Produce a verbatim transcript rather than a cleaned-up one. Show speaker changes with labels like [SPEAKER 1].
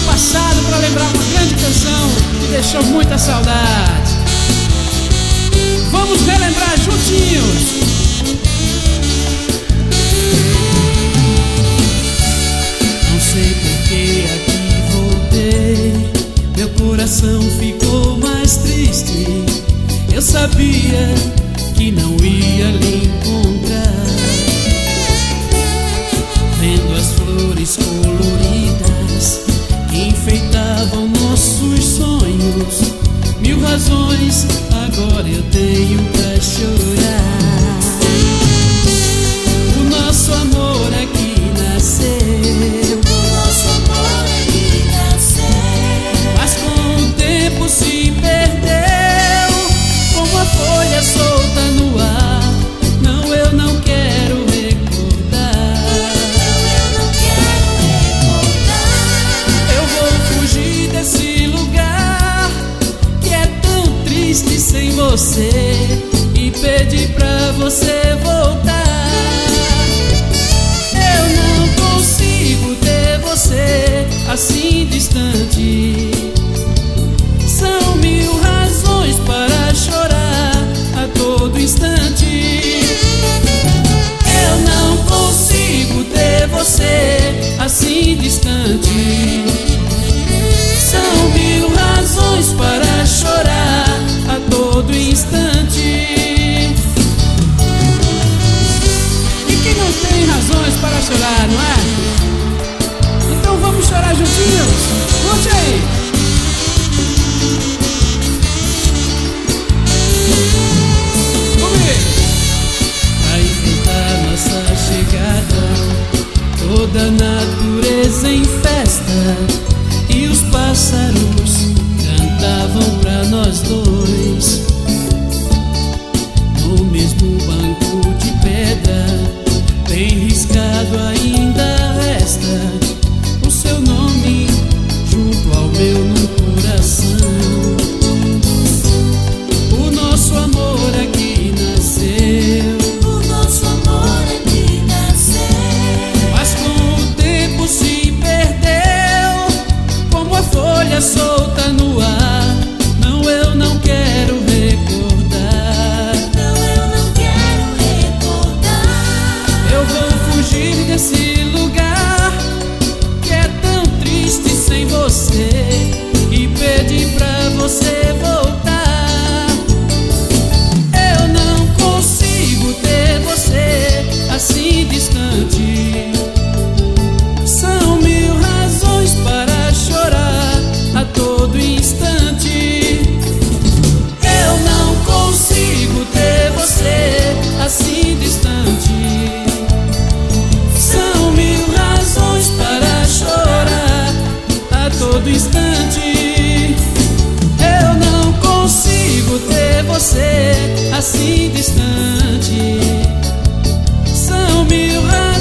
[SPEAKER 1] passado para lembrar uma grande canção que deixou muita saudade. Vamos relembrar juntinhos.
[SPEAKER 2] Não sei por que aqui voltei, meu coração ficou mais triste. Eu sabia que não ia lhe encontrar. Vendo as flores coloridas que enfeitavam nossos sonhos, mil razões agora eu tenho pra chorar. O nosso amor aqui nasceu,
[SPEAKER 3] o nosso amor aqui nasceu,
[SPEAKER 2] mas com o tempo se perdeu, como a folha solta no ar. Não, eu não quero recordar.
[SPEAKER 3] não, eu não quero recordar.
[SPEAKER 2] Eu vou fugir desse lugar que é tão triste sem você e pedir pra você voltar. Eu não consigo ter você assim distante. São mil razões para chorar a todo instante. Eu não consigo ter você assim distante. São mil razões para chorar a todo instante.
[SPEAKER 1] E quem não tem razões para chorar, não é? Então vamos chorar juntinhos. Curte aí. Comigo.
[SPEAKER 2] Pra enfrentar nossa chegada, toda a natureza em festa, e os pássaros cantavam pra nós dois. No mesmo banco de pedra, bem riscado ainda resta o seu nome junto ao meu no coração. O nosso amor aqui nasceu,
[SPEAKER 3] O nosso amor aqui nasceu,
[SPEAKER 2] mas com o tempo se perdeu, como a folha solta no ar. Não, eu não quero recordar.
[SPEAKER 3] não, eu não quero recordar.
[SPEAKER 2] Eu vou fugir desse lugar que é tão triste sem você e pedir pra você voltar. Eu não consigo ter você assim distante. São mil razões para chorar a todo instante. Eu não consigo ter você assim distante. São mil razões para chorar a todo instante. Eu não consigo ter você assim distante. São mil razões